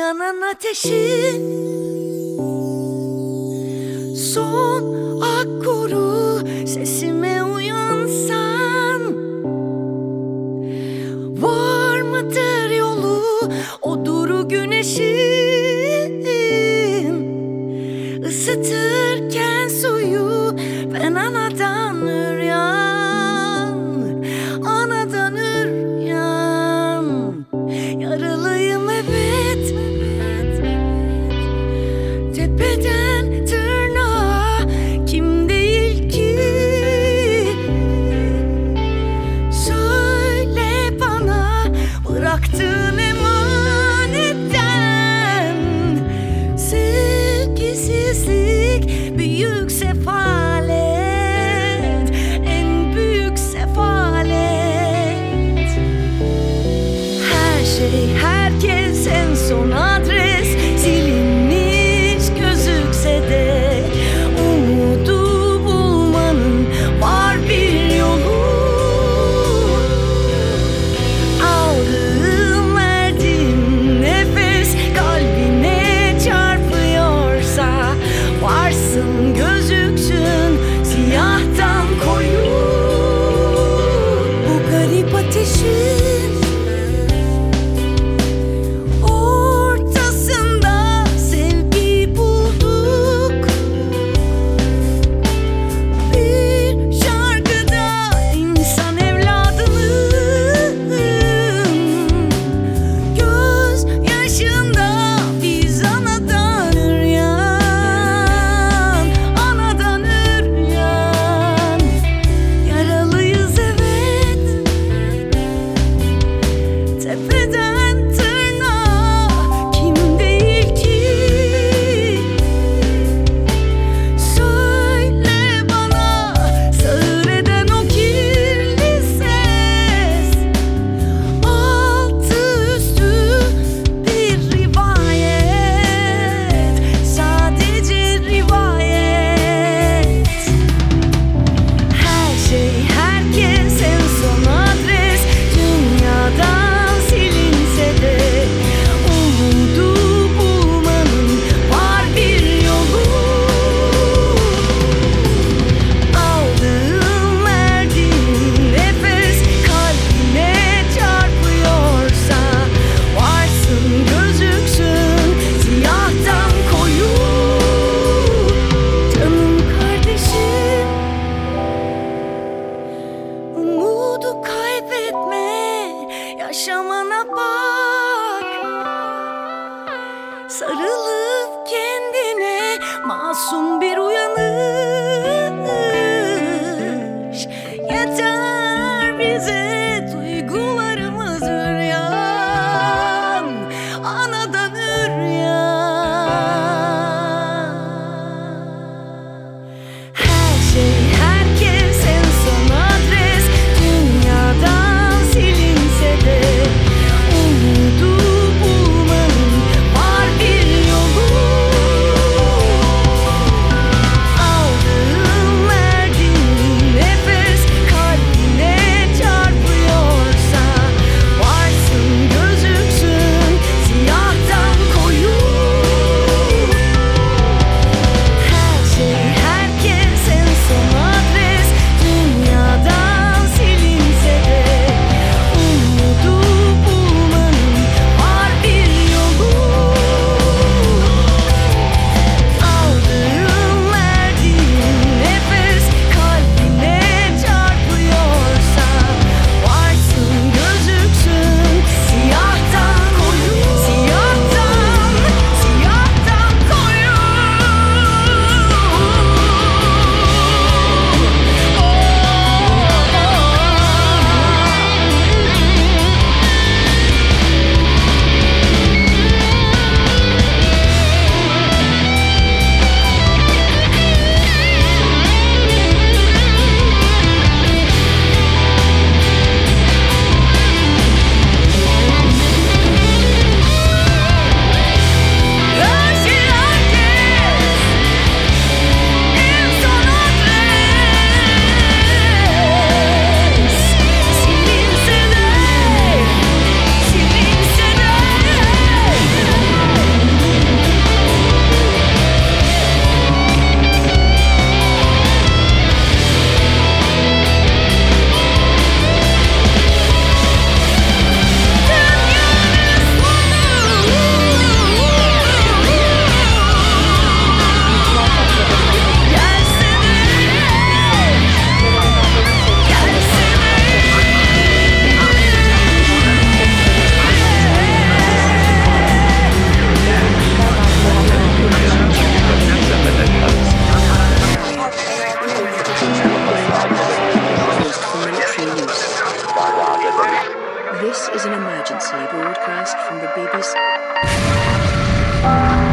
yanan ateşin son akkoru, sesime uyansan. Var mıdır yolu o duru güneşin, ısıtırken suyu ben anadan üryan, anadan üryan. Yaralıyım evet, tepeden tırnağa kim değil ki? Söyle bana bıraktığın emanetten. Sevgisizlik büyük sefalet, en büyük sefalet. Her şey, herkes, en son adres silinmiş gözükse de umudu bulmanın var bir yolu. Aldığım, verdiğim nefes kalbine çarpıyorsa varsın, gözüksün siyahtan koyu. Bu garip ateşin ortasında sevgi bulduk. Bir şarkıda insan evladının göz yaşında biz anadan üryan, anadan üryan. Yaralıyız evet, tepeden tırnağa kim değil ki? Söyle bana sağır eden o kirli ses. Altı üstü bir rivayet, sadece rivayet. Her şey, herkes, en son adres dünyadan silinse de umudu bulmanın var bir yolu. Aldığım, verdiğim nefes kalbine çarpıyorsa varsın, gözüksün siyahtan koyu. Canım kardeşim, umudu kaybetme, yaşamana bak. Sarılıp kendine masum bir uyanış yeter bize, duygularımız üryan, anadan üryan. Her şey, herkes, en son adres dünyadan silinse de umudu bulmanın var bir yolu. biz.